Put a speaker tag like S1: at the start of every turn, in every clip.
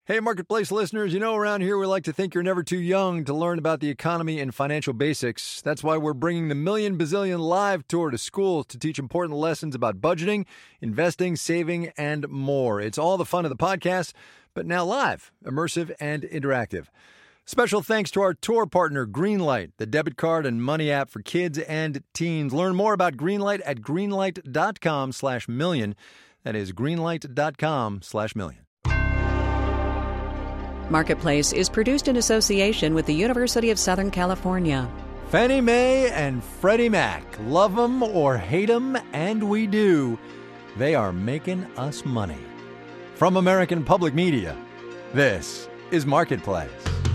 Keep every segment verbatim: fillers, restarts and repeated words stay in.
S1: Hey, Marketplace listeners, you know around here we like to think you're never too young to learn about the economy and financial basics. That's why we're bringing the Million Bazillion Live Tour to schools to teach important lessons about budgeting, investing, saving, and more. It's all the fun of the podcast, but now live, immersive, and interactive. Special thanks to our tour partner, Greenlight, the debit card and money app for kids and teens. Learn more about Greenlight at greenlight.com slash million. That is greenlight.com slash million.
S2: Marketplace is produced in association with the University of Southern California.
S1: Fannie Mae and Freddie Mac. Love them or hate them, and we do. They are making us money. From American Public Media, this is Marketplace.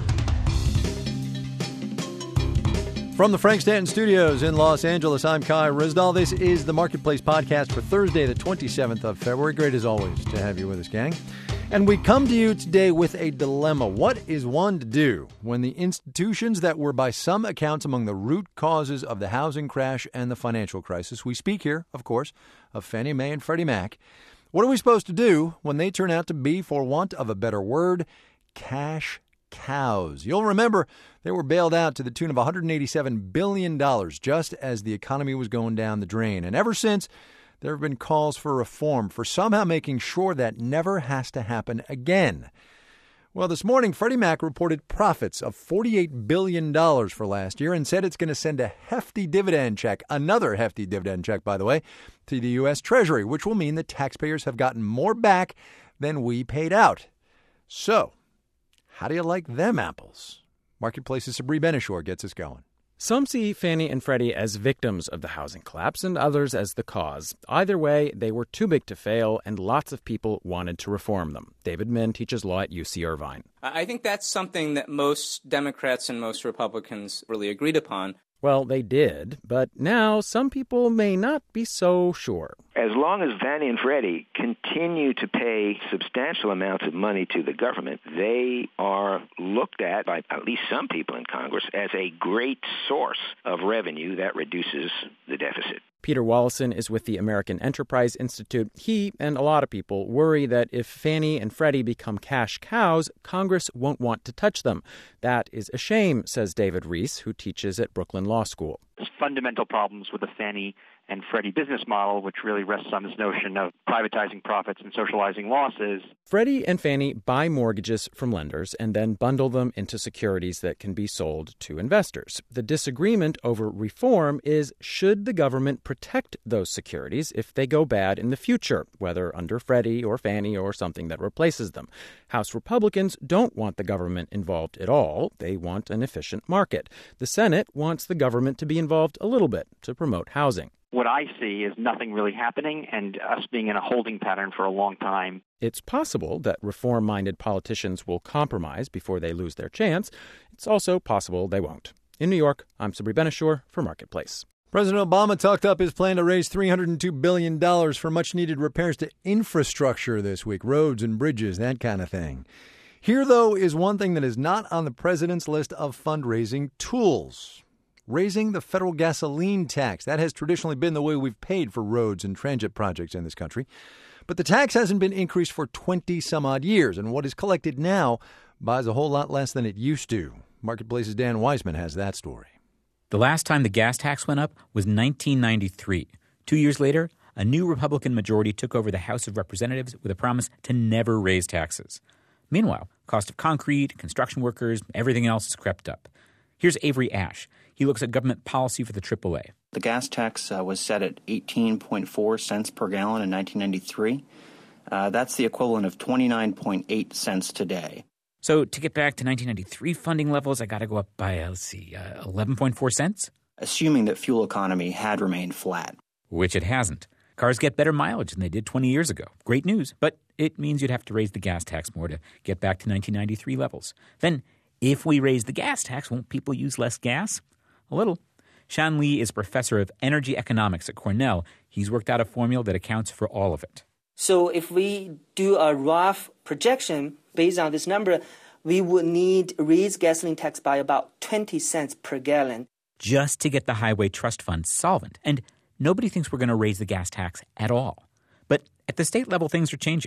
S1: From the Frank Stanton Studios in Los Angeles, I'm Kai Ryssdal. This is the Marketplace podcast for Thursday, the twenty-seventh of February. Great as always to have you with us, gang. And we come to you today with a dilemma. What is one to do when the institutions that were by some accounts among the root causes of the housing crash and the financial crisis, we speak here, of course, of Fannie Mae and Freddie Mac, what are we supposed to do when they turn out to be, for want of a better word, cash cows? You'll remember they were bailed out to the tune of one hundred eighty-seven billion dollars just as the economy was going down the drain. And ever since, there have been calls for reform, for somehow making sure that never has to happen again. Well, this morning, Freddie Mac reported profits of forty-eight billion dollars for last year and said it's going to send a hefty dividend check, another hefty dividend check, by the way, to the U S Treasury, which will mean that taxpayers have gotten more back than we paid out. So, how do you like them apples? Marketplace's Sabri Benishore gets us going.
S3: Some see Fannie and Freddie as victims of the housing collapse and others as the cause. Either way, they were too big to fail, and lots of people wanted to reform them. David Min teaches law at U C Irvine.
S4: I think that's something that most Democrats and most Republicans really agreed upon.
S3: Well, they did, but now some people may not be so sure.
S5: As long as Fannie and Freddie continue to pay substantial amounts of money to the government, they are looked at by at least some people in Congress as a great source of revenue that reduces the deficit.
S3: Peter Wallison is with the American Enterprise Institute. He and a lot of people worry that if Fannie and Freddie become cash cows, Congress won't want to touch them. That is a shame, says David Reese, who teaches at Brooklyn Law School.
S6: There's fundamental problems with the Fannie and Freddie business model, which really rests on this notion of privatizing profits and socializing losses.
S3: Freddie and Fannie buy mortgages from lenders and then bundle them into securities that can be sold to investors. The disagreement over reform is, should the government protect those securities if they go bad in the future, whether under Freddie or Fannie or something that replaces them? House Republicans don't want the government involved at all. They want an efficient market. The Senate wants the government to be involved a little bit to promote housing.
S6: What I see is nothing really happening and us being in a holding pattern for a long time.
S3: It's possible that reform-minded politicians will compromise before they lose their chance. It's also possible they won't. In New York, I'm Sabri Benishore for Marketplace.
S1: President Obama talked up his plan to raise three hundred two billion dollars for much-needed repairs to infrastructure this week, roads and bridges, that kind of thing. Here, though, is one thing that is not on the president's list of fundraising tools. Raising the federal gasoline tax. That has traditionally been the way we've paid for roads and transit projects in this country. But the tax hasn't been increased for twenty some odd years, and what is collected now buys a whole lot less than it used to. Marketplace's Dan Weisman has that story.
S7: The last time the gas tax went up was nineteen ninety-three. Two years later, a new Republican majority took over the House of Representatives with a promise to never raise taxes. Meanwhile, cost of concrete, construction workers, everything else has crept up. Here's Avery Ash. He looks at government policy for the triple A.
S8: The gas tax uh, was set at eighteen point four cents per gallon in nineteen ninety-three. Uh, that's the equivalent of twenty-nine point eight cents today.
S7: So to get back to nineteen ninety-three funding levels, I got to go up by, uh, let's see, uh, eleven point four cents?
S8: Assuming that fuel economy had remained flat.
S7: Which it hasn't. Cars get better mileage than they did twenty years ago. Great news, but it means you'd have to raise the gas tax more to get back to nineteen ninety-three levels. Then, if we raise the gas tax, won't people use less gas? A little. Sean Lee is professor of energy economics at Cornell. He's worked out a formula that accounts for all of it.
S9: So if we do a rough projection based on this number, we would need to raise gasoline tax by about twenty cents per gallon.
S7: Just to get the Highway Trust Fund solvent. And nobody thinks we're going to raise the gas tax at all. But at the state level, things are changing.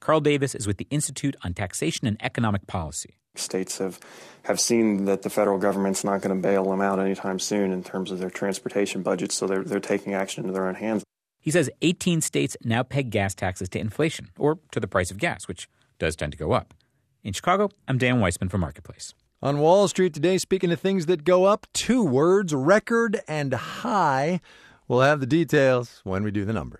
S7: Carl Davis is with the Institute on Taxation and Economic Policy.
S10: States have, have seen that the federal government's not going to bail them out anytime soon in terms of their transportation budgets, so they're, they're taking action into their own hands.
S7: He says eighteen states now peg gas taxes to inflation, or to the price of gas, which does tend to go up. In Chicago, I'm Dan Weissman for Marketplace.
S1: On Wall Street today, speaking of things that go up, two words, record and high. We'll have the details when we do the numbers.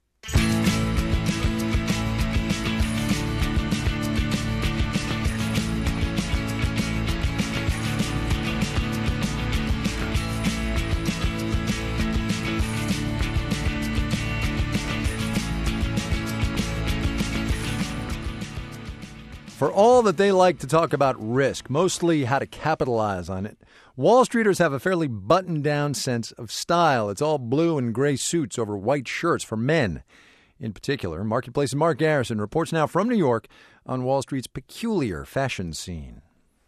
S1: For all that they like to talk about risk, mostly how to capitalize on it, Wall Streeters have a fairly buttoned-down sense of style. It's all blue and gray suits over white shirts for men. In particular, Marketplace's Mark Garrison reports now from New York on Wall Street's peculiar fashion scene.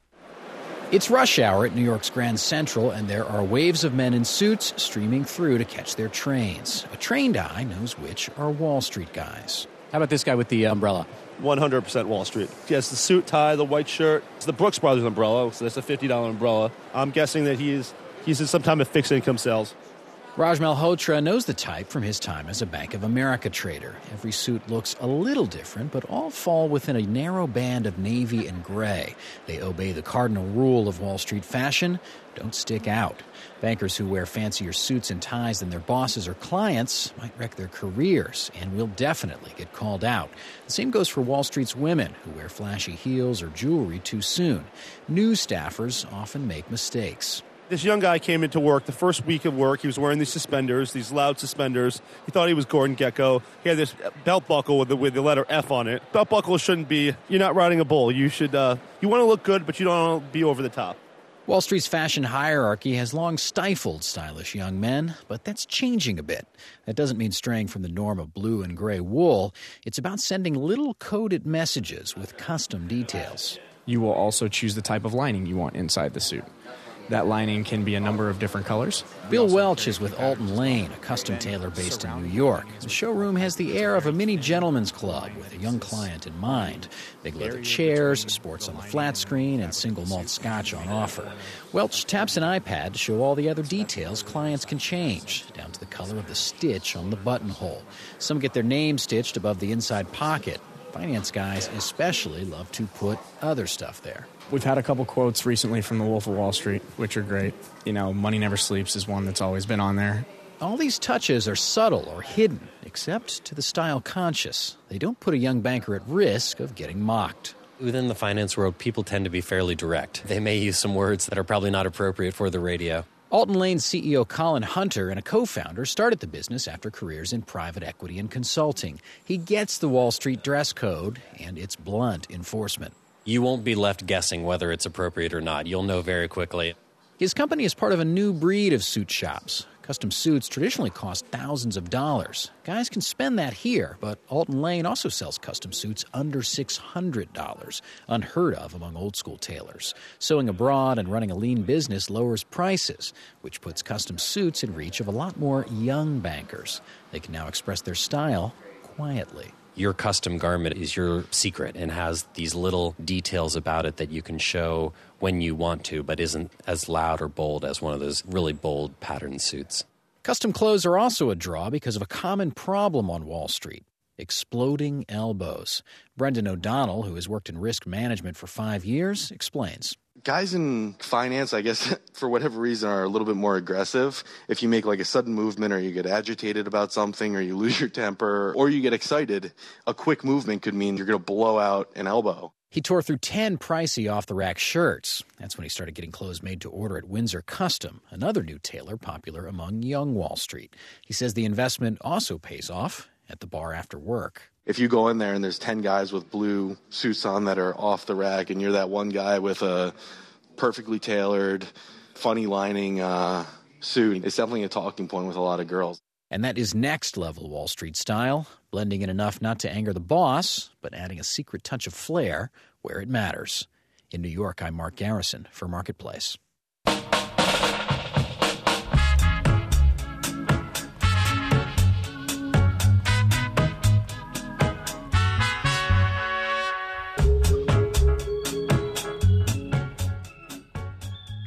S11: It's rush hour at New York's Grand Central, and there are waves of men in suits streaming through to catch their trains. A trained eye knows which are Wall Street guys.
S12: How about this guy with the umbrella? one hundred percent Wall Street. He has the suit, tie, the white shirt. It's the Brooks Brothers umbrella, so that's a fifty dollars umbrella. I'm guessing that he is, he's in some time of fixed income sales.
S11: Raj Malhotra knows the type from his time as a Bank of America trader. Every suit looks a little different, but all fall within a narrow band of navy and gray. They obey the cardinal rule of Wall Street fashion: don't stick out. Bankers who wear fancier suits and ties than their bosses or clients might wreck their careers and will definitely get called out. The same goes for Wall Street's women who wear flashy heels or jewelry too soon. New staffers often make mistakes.
S12: This young guy came into work the first week of work. He was wearing these suspenders, these loud suspenders. He thought he was Gordon Gekko. He had this belt buckle with the, with the letter F on it. Belt buckle shouldn't be, you're not riding a bull. You should, uh, you want to look good, but you don't want to be over the top.
S11: Wall Street's fashion hierarchy has long stifled stylish young men, but that's changing a bit. That doesn't mean straying from the norm of blue and gray wool. It's about sending little coded messages with custom details.
S13: You will also choose the type of lining you want inside the suit. That lining can be a number of different colors.
S11: Bill Welch is with Alton Lane, a custom tailor based in New York. The showroom has the air of a mini gentleman's club with a young client in mind. Big leather chairs, sports on the flat screen, and single malt scotch on offer. Welch taps an iPad to show all the other details clients can change, down to the color of the stitch on the buttonhole. Some get their name stitched above the inside pocket. Finance guys especially love to put other stuff there.
S13: We've had a couple quotes recently from the Wolf of Wall Street, which are great. You know, money never sleeps is one that's always been on there.
S11: All these touches are subtle or hidden, except to the style conscious. They don't put a young banker at risk of getting mocked.
S14: Within the finance world, people tend to be fairly direct. They may use some words that are probably not appropriate for the radio.
S11: Alton Lane's C E O Colin Hunter and a co-founder started the business after careers in private equity and consulting. He gets the Wall Street dress code and its blunt enforcement.
S14: You won't be left guessing whether it's appropriate or not. You'll know very quickly.
S11: His company is part of a new breed of suit shops. Custom suits traditionally cost thousands of dollars. Guys can spend that here, but Alton Lane also sells custom suits under six hundred dollars, unheard of among old-school tailors. Sewing abroad and running a lean business lowers prices, which puts custom suits in reach of a lot more young bankers. They can now express their style quietly.
S14: Your custom garment is your secret and has these little details about it that you can show when you want to, but isn't as loud or bold as one of those really bold patterned suits.
S11: Custom clothes are also a draw because of a common problem on Wall Street: exploding elbows. Brendan O'Donnell, who has worked in risk management for five years, explains.
S15: Guys in finance, I guess, for whatever reason, are a little bit more aggressive. If you make like a sudden movement or you get agitated about something or you lose your temper or you get excited, a quick movement could mean you're going to blow out an elbow.
S11: He tore through ten pricey off-the-rack shirts. That's when he started getting clothes made to order at Windsor Custom, another new tailor popular among young Wall Street. He says the investment also pays off at the bar after work.
S15: If you go in there and there's ten guys with blue suits on that are off the rack and you're that one guy with a perfectly tailored, funny lining uh, suit, it's definitely a talking point with a lot of girls.
S11: And that is next-level Wall Street style, blending in enough not to anger the boss, but adding a secret touch of flair where it matters. In New York, I'm Mark Garrison for Marketplace.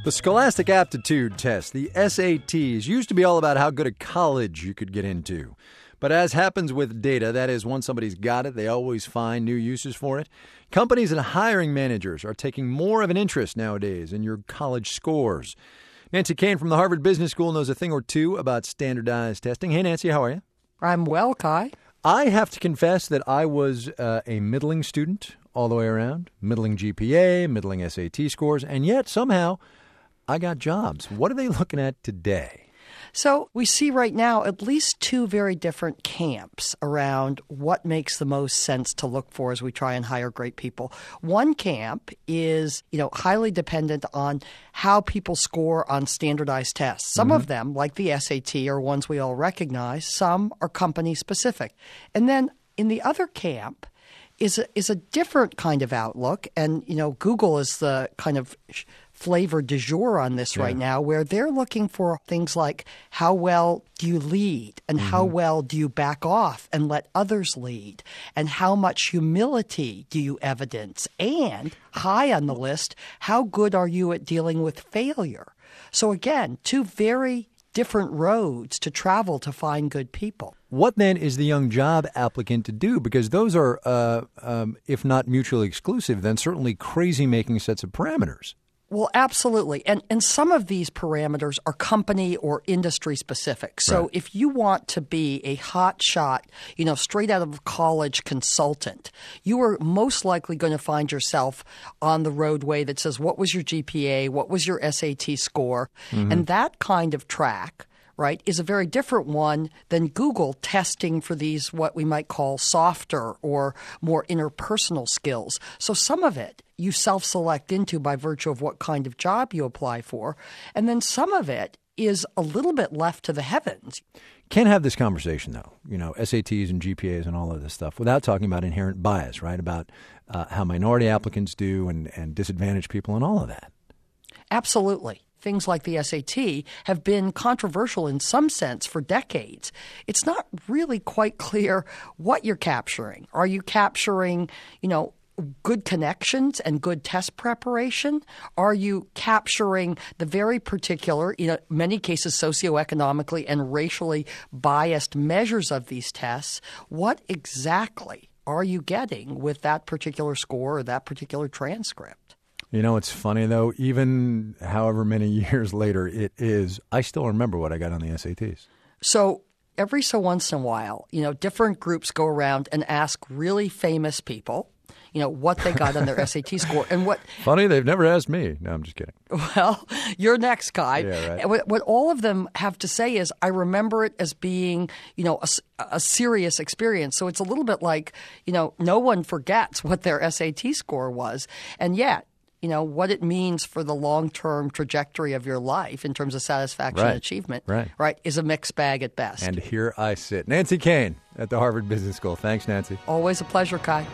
S1: The Scholastic Aptitude Test, the S A Ts, used to be all about how good a college you could get into. But as happens with data, that is, once somebody's got it, they always find new uses for it. Companies and hiring managers are taking more of an interest nowadays in your college scores. Nancy Kane from the Harvard Business School knows a thing or two about standardized testing. Hey, Nancy, how are you?
S16: I'm well, Kai.
S1: I have to confess that I was uh, a middling student all the way around, middling G P A, middling S A T scores, and yet somehow I got jobs. What are they looking at today?
S16: So we see right now at least two very different camps around what makes the most sense to look for as we try and hire great people. One camp is, you know, highly dependent on how people score on standardized tests. Some mm-hmm. of them, like the S A T, are ones we all recognize. Some are company specific. And then in the other camp is a, is a different kind of outlook. And, you know, Google is the kind of flavor du jour on this yeah. right now, where they're looking for things like how well do you lead and mm-hmm. how well do you back off and let others lead, and how much humility do you evidence, and high on the list, how good are you at dealing with failure? So again, two very different roads to travel to find good people.
S1: What then is the young job applicant to do? Because those are, uh, um, if not mutually exclusive, then certainly crazy-making sets of parameters.
S16: Well, absolutely. And and some of these parameters are company or industry specific. So right. if you want to be a hot shot, you know, straight out of college consultant, you are most likely going to find yourself on the roadway that says, what was your G P A? What was your S A T score? Mm-hmm. And that kind of track, right, is a very different one than Google testing for these what we might call softer or more interpersonal skills. So some of it you self-select into by virtue of what kind of job you apply for. And then some of it is a little bit left to the heavens.
S1: Can't have this conversation, though, you know, S A Ts and G P As and all of this stuff, without talking about inherent bias, right, about uh, how minority applicants do and, and disadvantaged people and all of that.
S16: Absolutely. Things like the S A T have been controversial in some sense for decades. It's not really quite clear what you're capturing. Are you capturing, you know, good connections and good test preparation? Are you capturing the very particular, in you know, many cases socioeconomically and racially biased measures of these tests? What exactly are you getting with that particular score or that particular transcript?
S1: You know, it's funny, though, even however many years later it is, I still remember what I got on the S A Ts.
S16: So every so once in a while, you know, different groups go around and ask really famous people, you know, what they got on their S A T score. And what
S1: funny, they've never asked me. No, I'm just kidding.
S16: Well, you're next, Kai.
S1: Yeah, right.
S16: What, what all of them have to say is, I remember it as being, you know, a, a serious experience. So it's a little bit like, you know, no one forgets what their S A T score was. And yet, you know, what it means for the long-term trajectory of your life in terms of satisfaction
S1: right.
S16: and achievement,
S1: right.
S16: right, is a mixed bag at best.
S1: And here I sit. Nancy Kane at the Harvard Business School. Thanks, Nancy.
S16: Always a pleasure, Kai.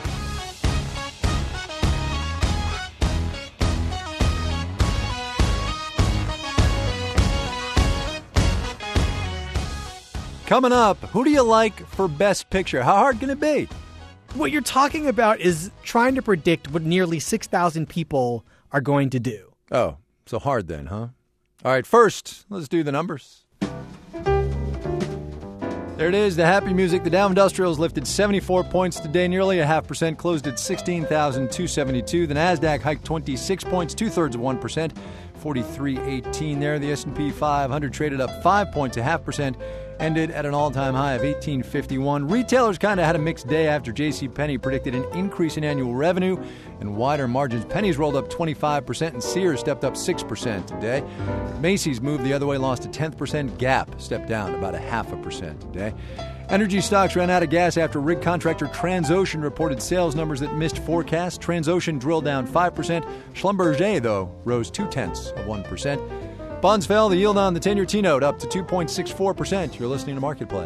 S1: Coming up, who do you like for Best Picture? How hard can it be?
S17: What you're talking about is trying to predict what nearly six thousand people are going to do.
S1: Oh, so hard then, huh? All right, first, let's do the numbers. There it is, the happy music. The Dow Industrials lifted seventy-four points today, nearly a half percent, closed at sixteen thousand two hundred seventy-two. The NASDAQ hiked twenty-six points, two-thirds of one percent, forty-three eighteen there. The S and P five hundred traded up five points, a half percent, ended at an all-time high of eighteen fifty-one. Retailers kind of had a mixed day after JCPenney predicted an increase in annual revenue and wider margins. Penny's rolled up twenty-five percent and Sears stepped up six percent today. Macy's moved the other way, lost a tenth percent. Gap stepped down about a half a percent today. Energy stocks ran out of gas after rig contractor Transocean reported sales numbers that missed forecasts. Transocean drilled down five percent. Schlumberger, though, rose two-tenths of one percent. Bonds fell, the yield on the ten-year T-note up to two point six four percent. You're listening to Marketplace.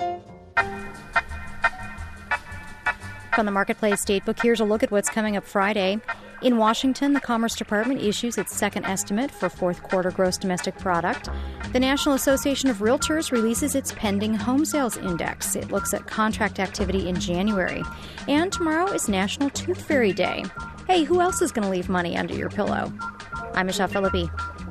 S18: From the Marketplace Datebook, here's a look at what's coming up Friday. In Washington, the Commerce Department issues its second estimate for fourth quarter gross domestic product. The National Association of Realtors releases its pending home sales index. It looks at contract activity in January. And tomorrow is National Tooth Fairy Day. Hey, who else is going to leave money under your pillow? I'm Michelle Philippi.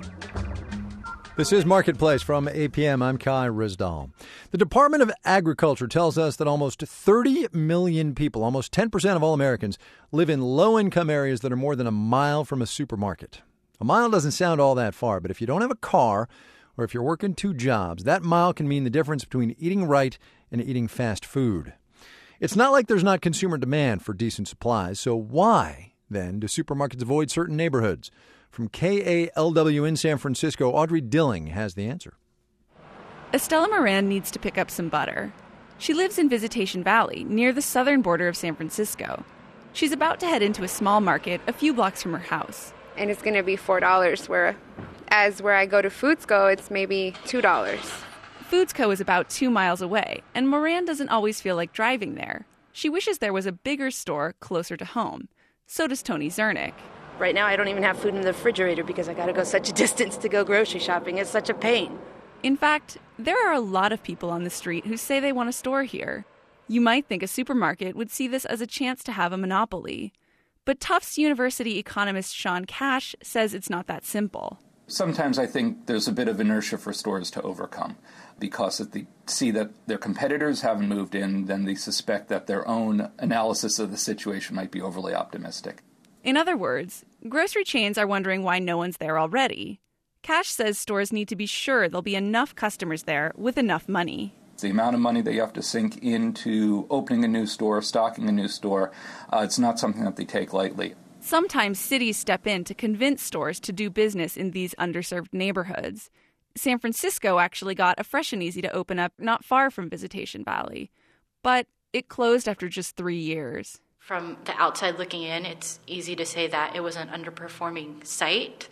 S1: This is Marketplace from A P M. I'm Kai Rizdal. The Department of Agriculture tells us that almost thirty million people, almost ten percent of all Americans, live in low-income areas that are more than a mile from a supermarket. A mile doesn't sound all that far, but if you don't have a car or if you're working two jobs, that mile can mean the difference between eating right and eating fast food. It's not like there's not consumer demand for decent supplies, so why, then, do supermarkets avoid certain neighborhoods? From K A L W in San Francisco, Audrey Dilling has the answer.
S19: Estella Moran needs to pick up some butter. She lives in Visitation Valley, near the southern border of San Francisco. She's about to head into a small market a few blocks from her house.
S20: And it's going to be four dollars, whereas where I go to Foodsco, it's maybe two dollars.
S19: Foodsco is about two miles away, and Moran doesn't always feel like driving there. She wishes there was a bigger store closer to home. So does Tony Zernick.
S21: Right now, I don't even have food in the refrigerator because I got to go such a distance to go grocery shopping. It's such a pain.
S19: In fact, there are a lot of people on the street who say they want a store here. You might think a supermarket would see this as a chance to have a monopoly. But Tufts University economist Sean Cash says it's not that simple.
S22: Sometimes I think there's a bit of inertia for stores to overcome because if they see that their competitors haven't moved in, then they suspect that their own analysis of the situation might be overly optimistic.
S19: In other words, grocery chains are wondering why no one's there already. Cash says stores need to be sure there'll be enough customers there with enough money.
S22: The amount of money that you have to sink into opening a new store, stocking a new store, uh, it's not something that they take lightly.
S19: Sometimes cities step in to convince stores to do business in these underserved neighborhoods. San Francisco actually got a Fresh and Easy to open up not far from Visitation Valley. But it closed after just three years.
S23: From the outside looking in, it's easy to say that it was an underperforming site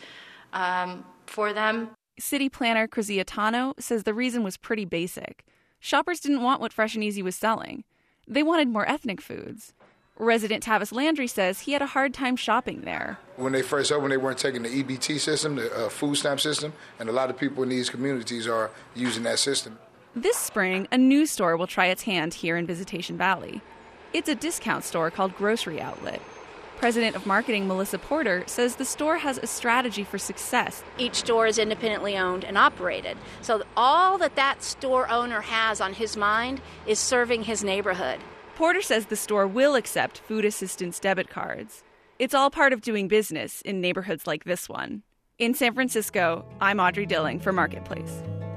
S23: um, for them.
S19: City planner Crizia Tano says the reason was pretty basic. Shoppers didn't want what Fresh and Easy was selling. They wanted more ethnic foods. Resident Tavis Landry says he had a hard time shopping there.
S24: When they first opened, they weren't taking the E B T system, the uh, food stamp system, and a lot of people in these communities are using that system.
S19: This spring, a new store will try its hand here in Visitation Valley. It's a discount store called Grocery Outlet. President of Marketing Melissa Porter says the store has a strategy for success.
S25: Each store is independently owned and operated. So all that that store owner has on his mind is serving his neighborhood.
S19: Porter says the store will accept food assistance debit cards. It's all part of doing business in neighborhoods like this one. In San Francisco, I'm Audrey Dilling for Marketplace.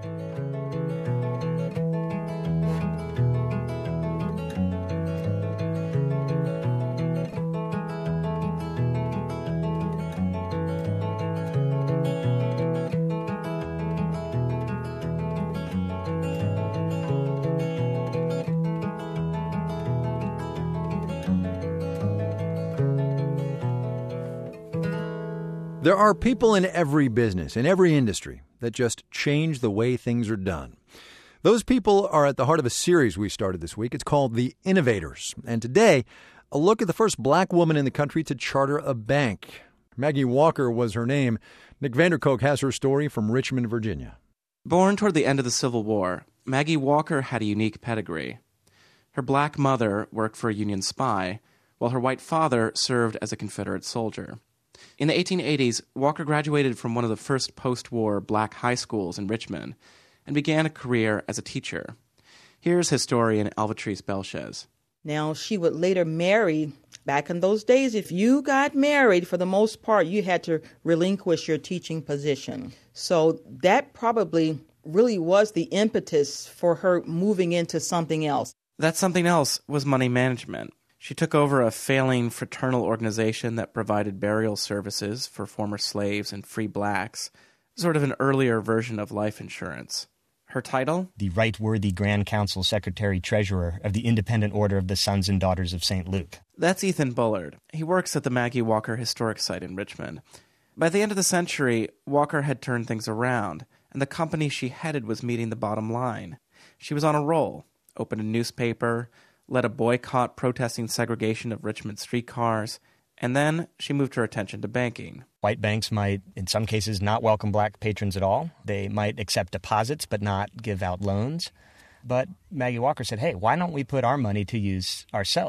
S1: There are people in every business, in every industry, that just change the way things are done. Those people are at the heart of a series we started this week. It's called The Innovators. And today, a look at the first black woman in the country to charter a bank. Maggie Walker was her name. Nick Vanderkook has her story from Richmond, Virginia.
S26: Born toward the end of the Civil War, Maggie Walker had a unique pedigree. Her black mother worked for a Union spy, while her white father served as a Confederate soldier. In the eighteen eighties, Walker graduated from one of the first post-war black high schools in Richmond and began a career as a teacher. Here's historian Alvatrice Belchez.
S27: Now, she would later marry. Back in those days, if you got married, for the most part, you had to relinquish your teaching position. So that probably really was the impetus for her moving into something else.
S26: That something else was money management. She took over a failing fraternal organization that provided burial services for former slaves and free blacks, sort of an earlier version of life insurance. Her title?
S28: The Right Worthy Grand Council Secretary-Treasurer of the Independent Order of the Sons and Daughters of Saint Luke.
S26: That's Ethan Bullard. He works at the Maggie Walker Historic Site in Richmond. By the end of the century, Walker had turned things around, and the company she headed was meeting the bottom line. She was on a roll, opened a newspaper, led a boycott protesting segregation of Richmond streetcars, and then she moved her attention to banking.
S28: White banks might, in some cases, not welcome black patrons at all. They might accept deposits but not give out loans. But Maggie Walker said, hey, why don't we put our money to use ourselves?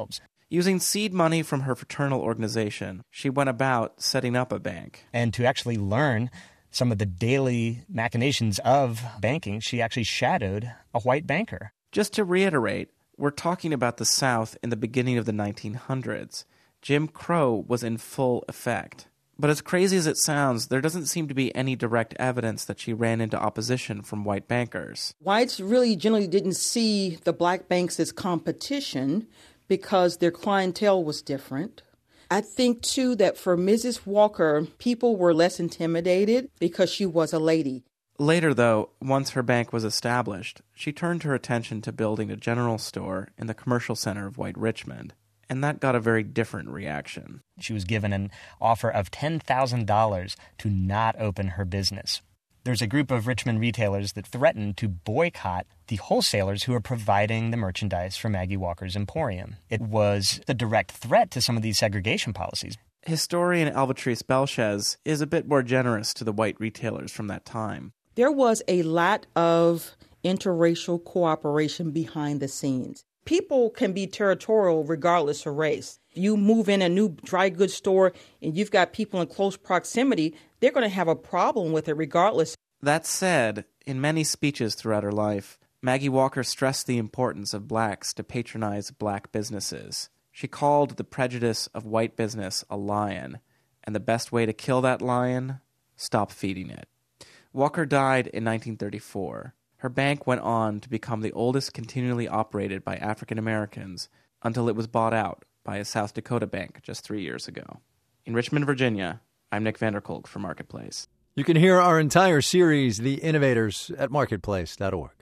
S26: Using seed money from her fraternal organization, she went about setting up a bank.
S28: And to actually learn some of the daily machinations of banking, she actually shadowed a white banker.
S26: Just to reiterate, we're talking about the South in the beginning of the nineteen hundreds. Jim Crow was in full effect. But as crazy as it sounds, there doesn't seem to be any direct evidence that she ran into opposition from white bankers.
S27: Whites really generally didn't see the black banks as competition because their clientele was different. I think, too, that for Missus Walker, people were less intimidated because she was a lady.
S26: Later, though, once her bank was established, she turned her attention to building a general store in the commercial center of White Richmond. And that got a very different reaction.
S28: She was given an offer of ten thousand dollars to not open her business. There's a group of Richmond retailers that threatened to boycott the wholesalers who are providing the merchandise for Maggie Walker's Emporium. It was a direct threat to some of these segregation policies.
S26: Historian Alvatrice Belchez is a bit more generous to the white retailers from that time.
S27: There was a lot of interracial cooperation behind the scenes. People can be territorial regardless of race. You move in a new dry goods store and you've got people in close proximity, they're going to have a problem with it regardless.
S26: That said, in many speeches throughout her life, Maggie Walker stressed the importance of blacks to patronize black businesses. She called the prejudice of white business a lion, and the best way to kill that lion, stop feeding it. Walker died in nineteen thirty-four. Her bank went on to become the oldest continually operated by African Americans until it was bought out by a South Dakota bank just three years ago. In Richmond, Virginia, I'm Nick Vanderkolk for Marketplace.
S1: You can hear our entire series, The Innovators, at marketplace dot org.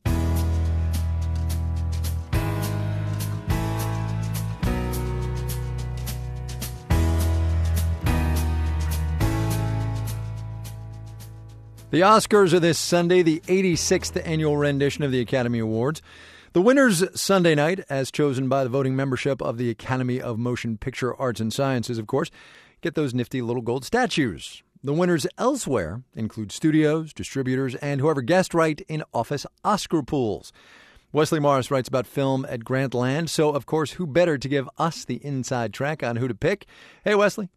S1: The Oscars are this Sunday, the eighty-sixth annual rendition of the Academy Awards. The winners Sunday night, as chosen by the voting membership of the Academy of Motion Picture Arts and Sciences, of course, get those nifty little gold statues. The winners elsewhere include studios, distributors, and whoever guessed right in office Oscar pools. Wesley Morris writes about film at Grantland, so, of course, who better to give us the inside track on who to pick? Hey, Wesley.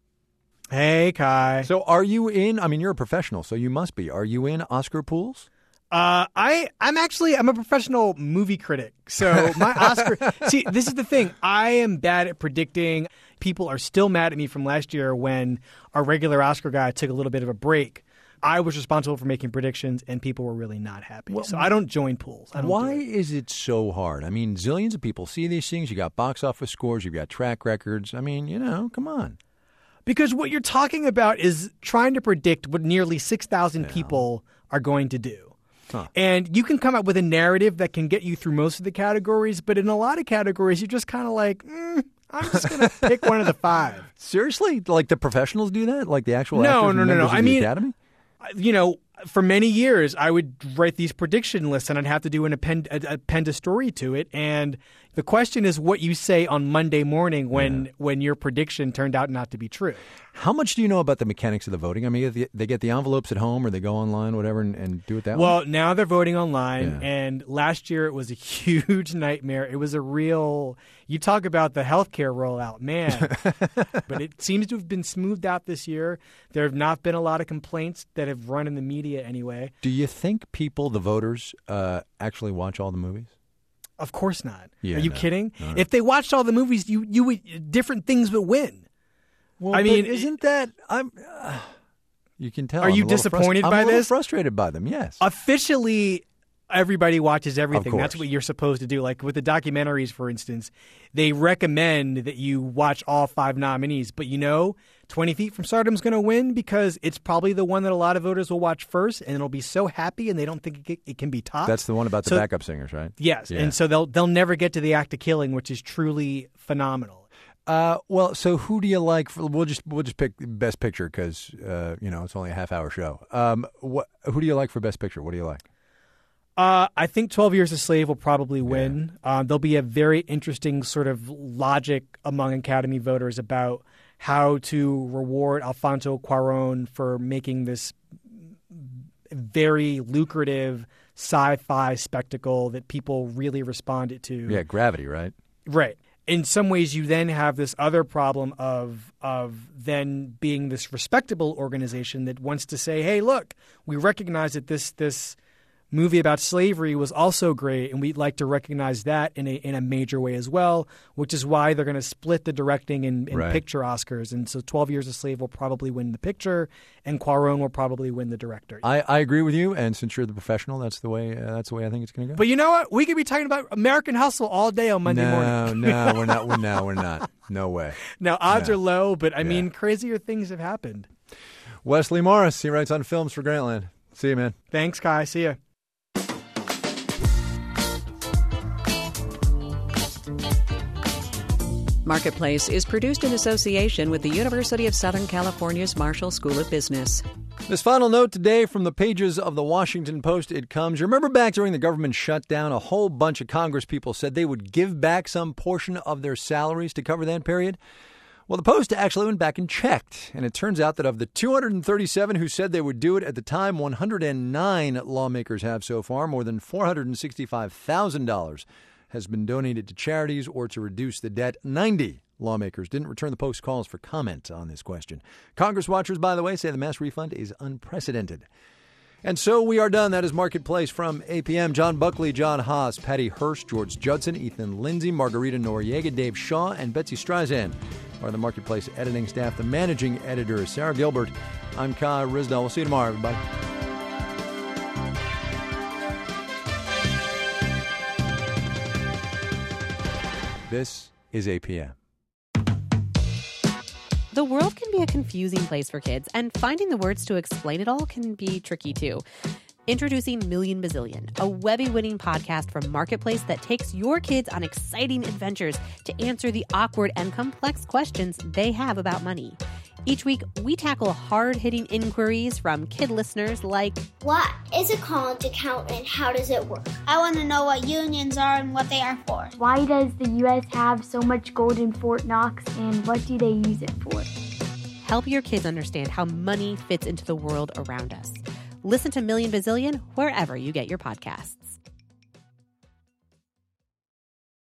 S17: Hey, Kai.
S1: So are you in, I mean, you're a professional, so you must be. Are you in Oscar pools?
S17: Uh, I, I'm actually, I'm a professional movie critic. So my Oscar, see, this is the thing. I am bad at predicting. People are still mad at me from last year when our regular Oscar guy took a little bit of a break. I was responsible for making predictions, and people were really not happy. Well, so I don't join pools. I don't
S1: why
S17: do it.
S1: is it so hard? I mean, zillions of people see these things. You got box office scores. You've got track records. I mean, you know, come on.
S17: Because what you're talking about is trying to predict what nearly six thousand yeah. people are going to do. Huh. And you can come up with a narrative that can get you through most of the categories, but in a lot of categories, you're just kind of like, mm, I'm just going to pick one of the five.
S1: Seriously? Like the professionals do that? Like the actual
S17: no,
S1: actors
S17: no,
S1: and
S17: no, no.
S1: members of
S17: I
S1: the
S17: mean,
S1: Academy?
S17: You know, for many years, I would write these prediction lists, and I'd have to do an append, append a story to it. And the question is what you say on Monday morning when, yeah. when your prediction turned out not to be true.
S1: How much do you know about the mechanics of the voting? I mean, they get the envelopes at home or they go online, whatever, and, and do it that
S17: well,
S1: way?
S17: Well, now they're voting online,
S1: yeah.
S17: and last year it was a huge nightmare. It was a real – you talk about the healthcare rollout, man. But it seems to have been smoothed out this year. There have not been a lot of complaints that have run in the media anyway.
S1: Do you think people, the voters, uh, actually watch all the movies?
S17: Of course not.
S1: Yeah,
S17: Are you
S1: no.
S17: kidding?
S1: Right.
S17: If they watched all the movies, you you would, different things would win.
S1: Well,
S17: I mean,
S1: isn't that I'm? Uh, you can tell.
S17: Are
S1: I'm
S17: you
S1: a little
S17: disappointed
S1: frust-
S17: by
S1: I'm a little
S17: this?
S1: Frustrated by them. Yes.
S17: Officially, everybody watches everything.
S1: Of
S17: That's
S1: course.
S17: what you're supposed to do. Like with the documentaries, for instance, they recommend that you watch all five nominees. But you know, twenty Feet from Stardom's going to win because it's probably the one that a lot of voters will watch first, and it'll be so happy, and they don't think it, it can be topped.
S1: That's the one about the
S17: so,
S1: backup singers, right?
S17: Yes,
S1: yeah.
S17: and so they'll they'll never get to the act of killing, which is truly phenomenal.
S1: Uh, well, so who do you like? For, we'll just we'll just pick Best Picture because uh, you know it's only a half hour show. Um, what who do you like for Best Picture? What do you like?
S17: Uh, I think twelve Years a Slave will probably win. Yeah. Um, there'll be a very interesting sort of logic among Academy voters about how to reward Alfonso Cuarón for making this very lucrative sci-fi spectacle that people really responded to.
S1: Yeah, Gravity, right?
S17: Right. in some ways, you then have this other problem of of then being this respectable organization that wants to say, hey, look, we recognize that this this movie about slavery was also great, and we'd like to recognize that in a in a major way as well, which is why they're going to split the directing and, and
S1: Right.
S17: picture Oscars. And so twelve Years a Slave will probably win the picture, and Cuarón will probably win the director.
S1: I, I agree with you, and since you're the professional, that's the way uh, that's the way I think it's going to go.
S17: But you know what? We could be talking about American Hustle all day on Monday
S1: no,
S17: morning.
S1: no, we're not. We're, no, we're not. No way.
S17: Now, odds
S1: No.
S17: are low, but I mean, crazier things have happened.
S1: Wesley Morris, he writes on films for Grantland. See you, man.
S17: Thanks, Kai. See ya.
S2: Marketplace is produced in association with the University of Southern California's Marshall School of Business.
S1: This final note today from the pages of the Washington Post, it comes. You remember back during the government shutdown, a whole bunch of Congress people said they would give back some portion of their salaries to cover that period? Well, the Post actually went back and checked, and it turns out that of the two hundred thirty-seven who said they would do it at the time, one hundred nine lawmakers have so far. More than four hundred sixty-five thousand dollars has been donated to charities or to reduce the debt. ninety lawmakers didn't return the Post's calls for comment on this question. Congress watchers, by the way, say the mass refund is unprecedented. And so we are done. That is Marketplace from A P M. John Buckley, John Haas, Patty Hearst, George Judson, Ethan Lindsay, Margarita Noriega, Dave Shaw, and Betsy Streisand are the Marketplace editing staff. The managing editor is Sarah Gilbert. I'm Kai Risdell. We'll see you tomorrow, everybody. This is A P M.
S3: The world can be a confusing place for kids, and finding the words to explain it all can be tricky too. Introducing Million Bazillion, a Webby-winning podcast from Marketplace that takes your kids on exciting adventures to answer the awkward and complex questions they have about money. Each week, we tackle hard-hitting inquiries from kid listeners like,
S4: what is a college account and how does it work? I want to know what unions are and what they are for.
S5: Why does the U S have so much gold in Fort Knox, and what do they use it for?
S3: Help your kids understand how money fits into the world around us. Listen to Million Bazillion wherever you get your podcasts.